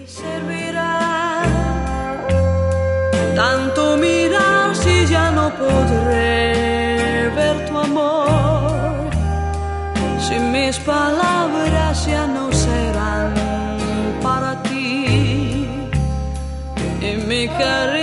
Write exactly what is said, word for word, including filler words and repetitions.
servirá tanto mirar si ya no podré ver tu amor, si mis palabras ya no serán para ti y mi cariño